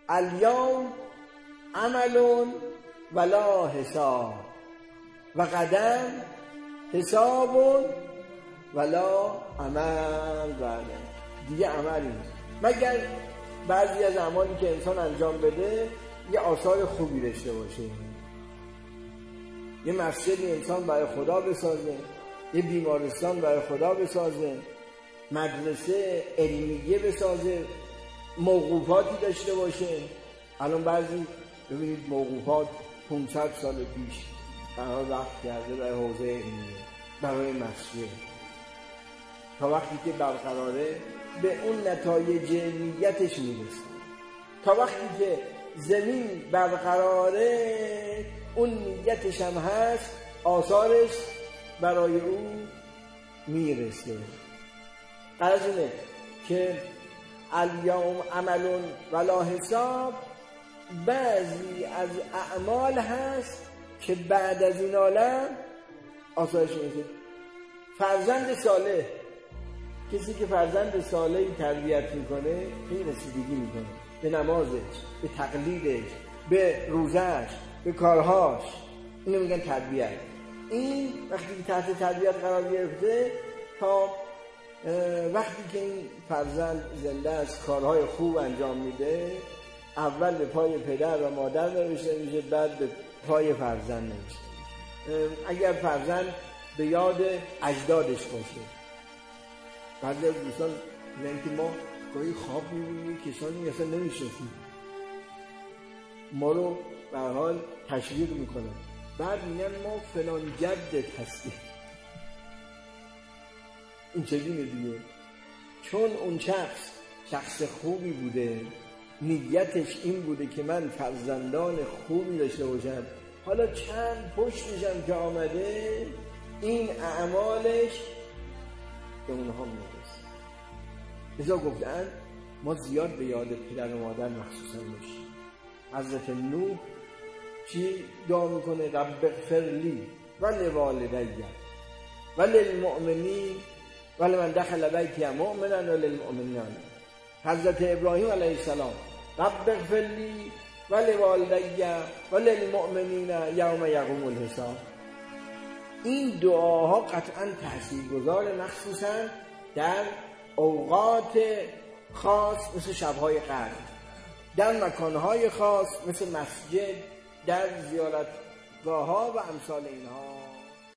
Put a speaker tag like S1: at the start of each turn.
S1: الیوم عمل ولا حساب و غدا حساب ولا عمل. بله دیگه عملی نیست مگر بعضی از اعمالی که انسان انجام بده یه آثار خوبی داشته باشه. یه مسجدی انسان برای خدا بسازه، یه بیمارستان برای خدا بسازه، مدرسه علمیه بسازه، موقوفاتی داشته باشه. الان بعضی ببینید موقوفات 500 سال پیش برای وقت کرده برای حوزه علمیه، برای مسجد، تا وقتی که برقراره به اون نتایج نیتش میرسه. تا وقتی که زمین برقراره اون نیتش هم هست، آثارش برای او میرسه. از اینه که الیوم عمل ولا حساب، بعضی از اعمال هست که بعد از این عالم آثارش میرسه. فرزند صالح، کسی که فرزند صالحی تربیت میکنه خیلی رسیدگی میکنه به نمازش، به تقلیدش، به روزش، به کارهاش. اینو میگن تربیت. این وقتی تحت تربیت قرار گرفته تا وقتی که این فرزند زنده است کارهای خوب انجام میده، اول به پای پدر و مادر نوشته میشه، بعد به پای فرزند نوشته میشه. اگر فرزند به یاد اجدادش باشه. بعضی از دوستان میگن که ما گاهی خواب میبینیم کسانی اصلا نمیشناسیم، ما رو به هر حال تشویق میکنن، بعد میگن ما فلان جدت هستیم. این چگونه دیگه؟ چون اون شخص خوبی بوده، نیتش این بوده که من فرزندان خوبی داشته باشم، حالا چند پشتشم که آمده این اعمالش به اونها میرسه. لذا گفتن ما زیاد به یاد پدر و مادر مخصوصا باشیم. حضرت نوح چی دعا میکنه؟ رب اغفر لی و لوالدی و للمؤمنین و لمن دخل بیتی مؤمنا و للمؤمنین. حضرت ابراهیم علیه السلام رب اغفر لی و لوالدی و للمؤمنین یوم یقوم الحساب. این دعاها قطعا تاثیرگذار، مخصوصا در اوقات خاص مثل شب‌های قدر، در مکان‌های خاص مثل مسجد، در زیارتگاه‌ها و امثال اینها.